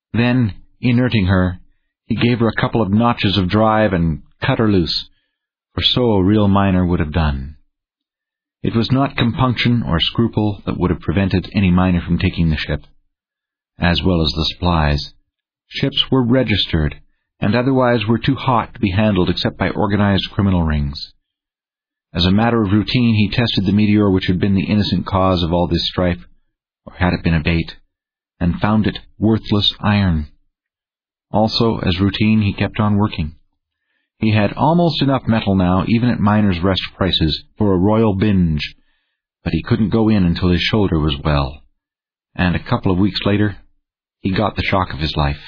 Then, inerting her, he gave her a couple of notches of drive and cut her loose, for so a real miner would have done. It was not compunction or scruple that would have prevented any miner from taking the ship, as well as the supplies. Ships were registered, and otherwise were too hot to be handled except by organized criminal rings. As a matter of routine, he tested the meteor which had been the innocent cause of all this strife, or had it been a bait, and found it worthless iron. Also, as routine, he kept on working. He had almost enough metal now, even at miners' rest prices, for a royal binge, but he couldn't go in until his shoulder was well, and a couple of weeks later, he got the shock of his life.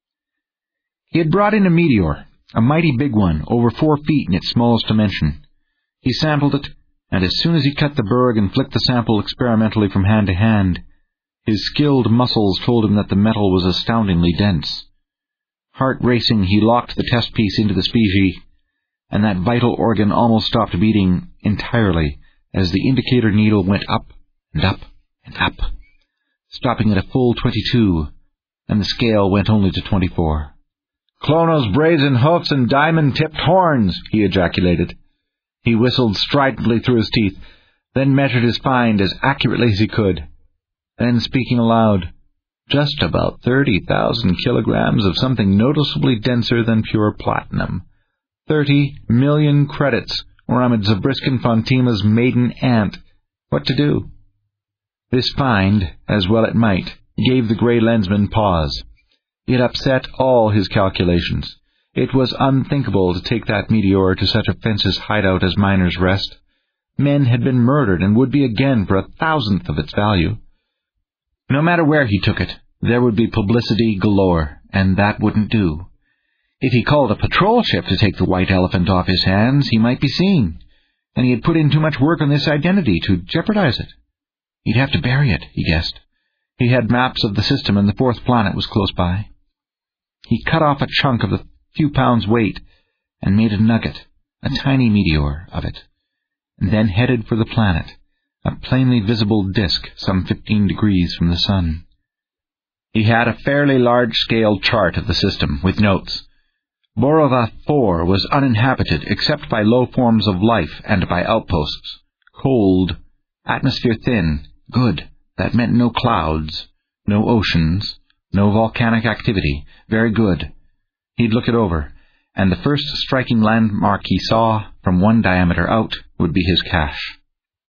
He had brought in a meteor, a mighty big one, over 4 feet in its smallest dimension. He sampled it, and as soon as he cut the berg and flicked the sample experimentally from hand to hand, his skilled muscles told him that the metal was astoundingly dense. Heart racing, he locked the test piece into the species, and that vital organ almost stopped beating entirely as the indicator needle went up and up and up, stopping at a full 22, and the scale went only to 24. "Klono's brazen hoofs and diamond-tipped horns," he ejaculated. He whistled stridently through his teeth, then measured his find as accurately as he could. Then, speaking aloud, "Just about 30,000 kilograms of something noticeably denser than pure platinum. 30 million credits, or I'm Zabriskin Fontima's maiden aunt. What to do?" This find, as well it might, gave the grey lensman pause. It upset all his calculations. It was unthinkable to take that meteor to such a fence's hideout as Miner's Rest. Men had been murdered and would be again for 1,000th of its value. No matter where he took it, there would be publicity galore, and that wouldn't do. If he called a patrol ship to take the white elephant off his hands, he might be seen, and he had put in too much work on this identity to jeopardize it. He'd have to bury it, he guessed. He had maps of the system, and the 4th planet was close by. He cut off a chunk of the few pounds' weight and made a nugget, a tiny meteor, of it, and then headed for the planet, a plainly visible disk some 15 degrees from the sun. He had a fairly large-scale chart of the system, with notes. Borovath 4 was uninhabited except by low forms of life and by outposts. Cold, atmosphere thin, good, that meant no clouds, no oceans, no volcanic activity, very good. He'd look it over, and the first striking landmark he saw, from 1 diameter out, would be his cache.